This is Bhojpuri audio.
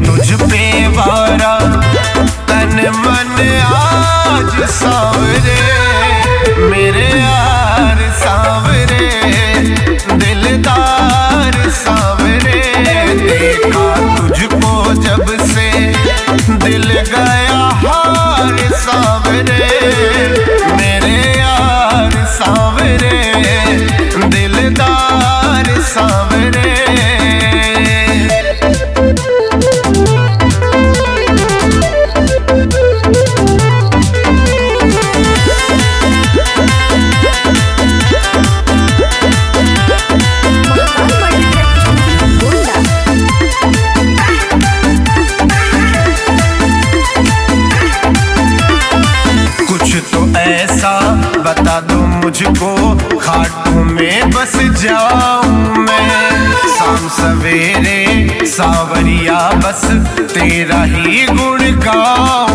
तुझ पे वारा तन मन आज सांवरे, मेरे यार सांवरे, दिलदार सांवरे। देखा तुझको जब से दिल गया हार सांवरे, मेरे यार सांवरे, दिलदार सांवरे। बता दो मुझको खाटू में बस जाऊं मैं, शाम सवेरे सावरिया बस तेरा ही गुण गाऊं।